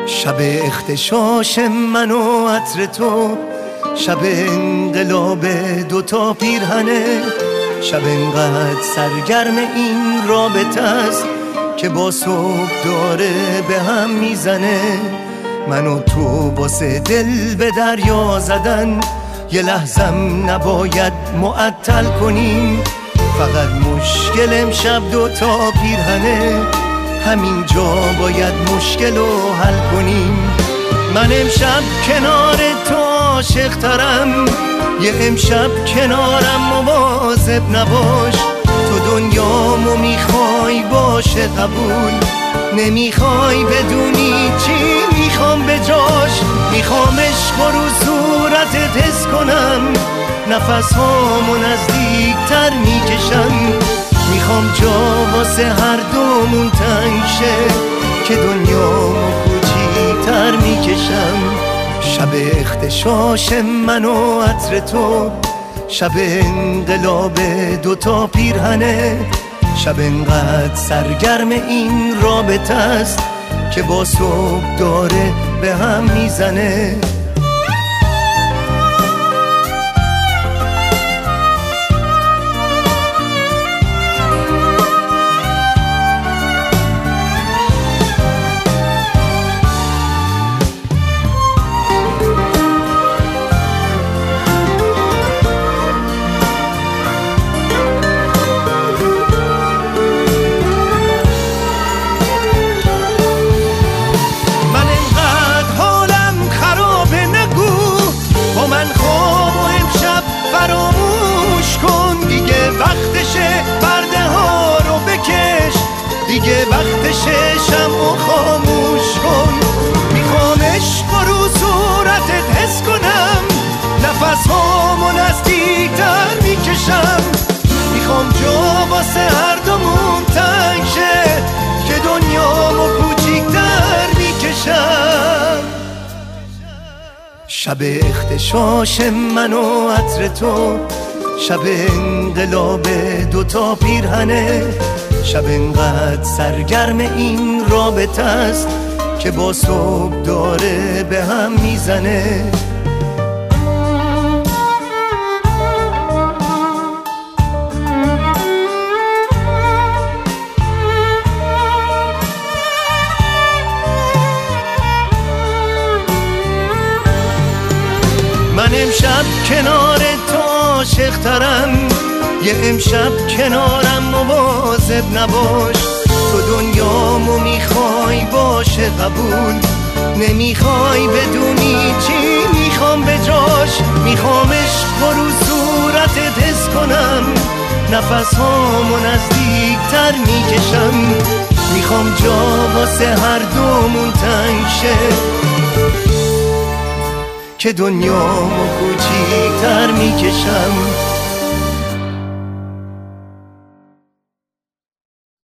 شب اختشاش من و عطر تو، شب انقلاب دوتا پیرهنه، شب انقدر سرگرم این رابطه است که با صبح داره به هم میزنه. من و تو واسه دل به دریا زدن یه لحظم نباید معطل کنیم. فقط مشکل امشب دوتا پیرهنه، همینجا باید مشکل رو حل کنیم. من امشب کنار تو عاشق ترم، یه امشب کنارم مواظب نباش. تو دنیامو میخوای باشه قبول، نمیخوای بدونی چی میخوام به جاش. میخوام عشق رو صورتت حس کنم، نفس هامو نزدیکتر میکشم. میخوام جا واسه هر دومون تنگ شه که دنیامو کوچیک‌تر میکشم. شب اختشاش من و عطر تو، شب انقلاب دوتا پیرهنه، شب انقدر سرگرم این رابطه است که با صبح داره به هم میزنه. دیگه وقتشه شمعو خاموش کن. میخوام عشق رو صورتت حس کنم، نفس هامو نزدیکتر میکشم. میخوام جا واسه هر دومون تنگ شه که دنیامو کوچیک‌تر میکشم. شب اختشاش من و عطر تو، شب انقلاب دوتا پیرهنه، شب انقدر سرگرم این رابطه است که با صبح داره به هم میزنه. من امشب کنار تو عاشق ترم، یه امشب کنارم مواظب نباش. تو دنیامو میخوای باشه قبول، نمیخوای بدونی چی میخوام به جاش. میخوام عشق رو صورتت حس کنم، نفس هامو نزدیکتر میکشم. میخوام جا واسه هر دومون تنگ شه که دنیامو کوچیک‌تر میکشم.